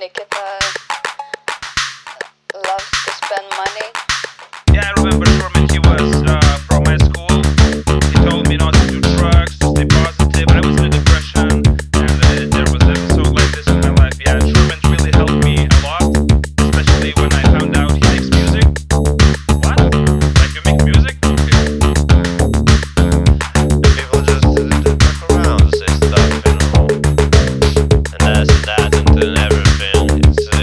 Nikita loves to spend money. Yeah, I remember Truman. He was from my school. He told me not to do drugs, to stay positive. But I was in a depression, and there was an episode like this in my life. Yeah, Truman really helped me a lot, especially when I found out he makes music. What? Like you make music? Okay. And people just fuck around, say stuff, and this and that, and then everything. It's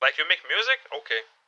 Like you make music? Okay.